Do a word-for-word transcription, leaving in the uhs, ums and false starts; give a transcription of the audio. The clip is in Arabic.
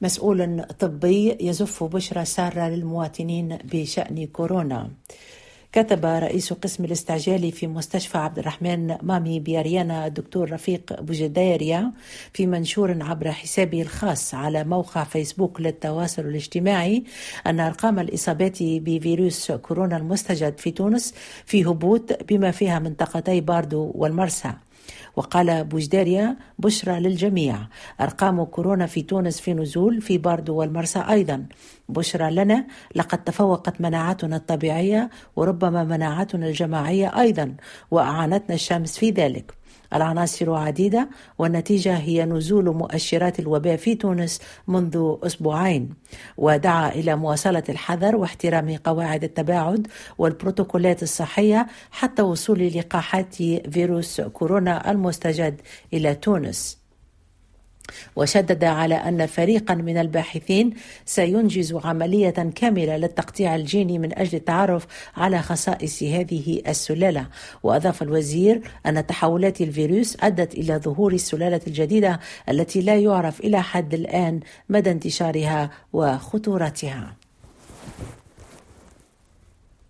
مسؤول طبي يزف بشرى سارة للمواطنين بشأن كورونا. كتب رئيس قسم الاستعجالي في مستشفى عبد الرحمن مامي بياريانا الدكتور رفيق بوجديريا في منشور عبر حسابه الخاص على موقع فيسبوك للتواصل الاجتماعي أن أرقام الإصابات بفيروس كورونا المستجد في تونس في هبوط بما فيها منطقتي باردو والمرسى. وقال بوجديريا: بشرى للجميع، أرقام كورونا في تونس في نزول، في باردو والمرسى أيضا. بشرى لنا، لقد تفوقت مناعتنا الطبيعية وربما مناعتنا الجماعية أيضا، وأعانتنا الشمس في ذلك. العناصر عديدة والنتيجة هي نزول مؤشرات الوباء في تونس منذ أسبوعين، ودعا إلى مواصلة الحذر واحترام قواعد التباعد والبروتوكولات الصحية حتى وصول لقاحات فيروس كورونا المستجد إلى تونس. وشدد على أن فريقا من الباحثين سينجز عملية كاملة للتقطيع الجيني من أجل التعرف على خصائص هذه السلالة. وأضاف الوزير أن تحولات الفيروس أدت إلى ظهور السلالة الجديدة التي لا يعرف إلى حد الآن مدى انتشارها وخطورتها.